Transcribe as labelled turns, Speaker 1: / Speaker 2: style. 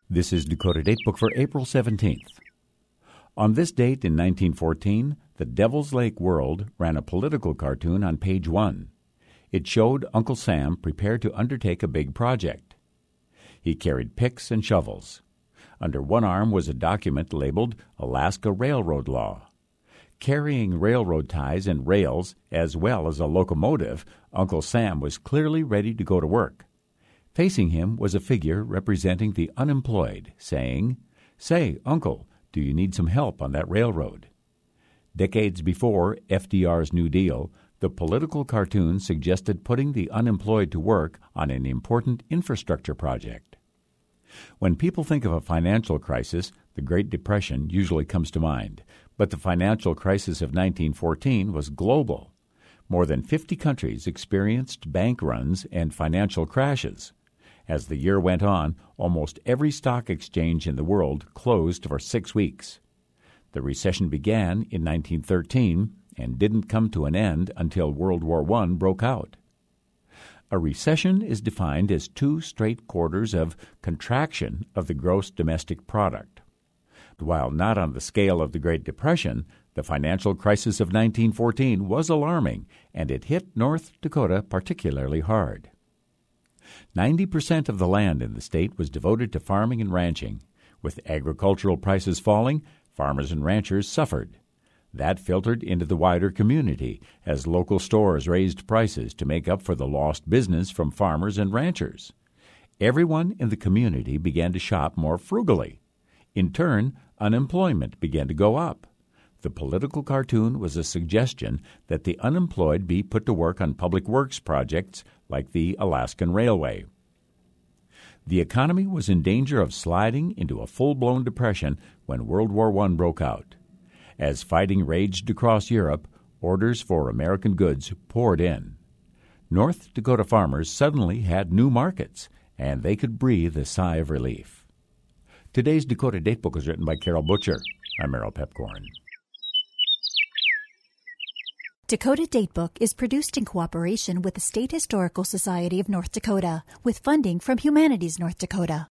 Speaker 1: This is Dakota Datebook for April 17th. On this date in 1914, the Devil's Lake World ran a political cartoon on page 1. It showed Uncle Sam prepared to undertake a big project. He carried picks and shovels. Under one arm was a document labeled Alaska Railroad Law. Carrying railroad ties and rails, as well as a locomotive, Uncle Sam was clearly ready to go to work. Facing him was a figure representing the unemployed, saying, "Say, Uncle, do you need some help on that railroad?" Decades before FDR's New Deal, the political cartoon suggested putting the unemployed to work on an important infrastructure project. When people think of a financial crisis, the Great Depression usually comes to mind, but the financial crisis of 1914 was global. More than 50 countries experienced bank runs and financial crashes. As the year went on, almost every stock exchange in the world closed for 6 weeks. The recession began in 1913 and didn't come to an end until World War I broke out. A recession is defined as 2 straight quarters of contraction of the gross domestic product. While not on the scale of the Great Depression, the financial crisis of 1914 was alarming, and it hit North Dakota particularly hard. 90% of the land in the state was devoted to farming and ranching. With agricultural prices falling, farmers and ranchers suffered. That filtered into the wider community as local stores raised prices to make up for the lost business from farmers and ranchers. Everyone in the community began to shop more frugally. In turn, unemployment began to go up. The political cartoon was a suggestion that the unemployed be put to work on public works projects like the Alaskan Railway. The economy was in danger of sliding into a full-blown depression when World War I broke out. As fighting raged across Europe, orders for American goods poured in. North Dakota farmers suddenly had new markets, and they could breathe a sigh of relief. Today's Dakota Datebook was written by Carol Butcher. I'm Merrill Pepcorn.
Speaker 2: Dakota Datebook is produced in cooperation with the State Historical Society of North Dakota, with funding from Humanities North Dakota.